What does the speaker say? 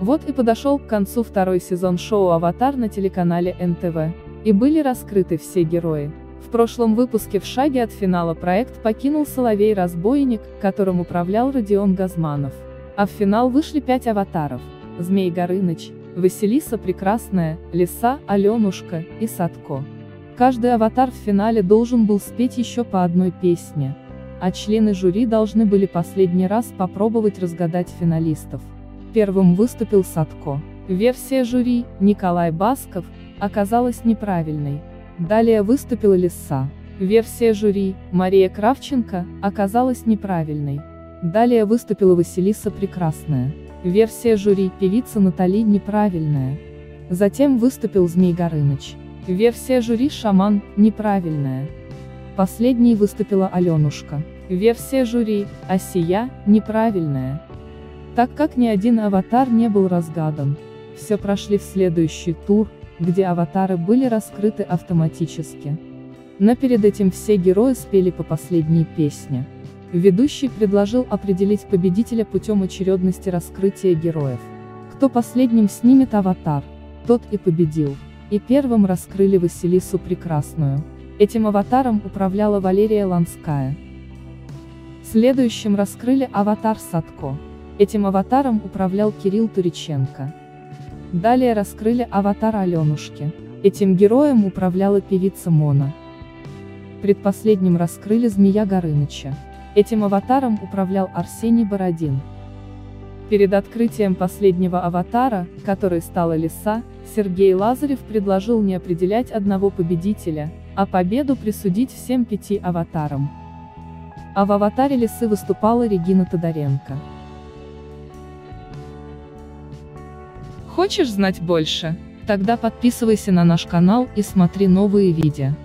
Вот и подошел к концу второй сезон шоу «Аватар» на телеканале НТВ. И были раскрыты все герои. В прошлом выпуске в шаге от финала проект покинул Соловей-разбойник, которым управлял Родион Газманов. А в финал вышли 5 аватаров: Змей Горыныч, Василиса Прекрасная, Лиса, Аленушка и Садко. Каждый аватар в финале должен был спеть еще по одной песне. А члены жюри должны были последний раз попробовать разгадать финалистов. Первым выступил Садко. Версия жюри, Николай Басков, оказалась неправильной. Далее выступила Лиса. Версия жюри, Мария Кравченко, оказалась неправильной. Далее выступила Василиса Прекрасная. Версия жюри, певица Натали, неправильная. Затем выступил Змей Горыныч. Версия жюри, Шаман, неправильная. Последней выступила Аленушка. Версия жюри, Асия, неправильная. Так как ни один аватар не был разгадан, все прошли в следующий тур, где аватары были раскрыты автоматически. Но перед этим все герои спели по последней песне. Ведущий предложил определить победителя путем очередности раскрытия героев. Кто последним снимет аватар, тот и победил. И первым раскрыли Василису Прекрасную. Этим аватаром управляла Валерия Ланская. Следующим раскрыли аватар Садко. Этим аватаром управлял Кирилл Туриченко. Далее раскрыли аватар Аленушки. Этим героем управляла певица Мона. Предпоследним раскрыли Змея Горыныча. Этим аватаром управлял Арсений Бородин. Перед открытием последнего аватара, который стала Лиса, Сергей Лазарев предложил не определять одного победителя, а победу присудить всем 5 аватарам. А в аватаре Лисы выступала Регина Тодоренко. Хочешь знать больше? Тогда подписывайся на наш канал и смотри новые видео.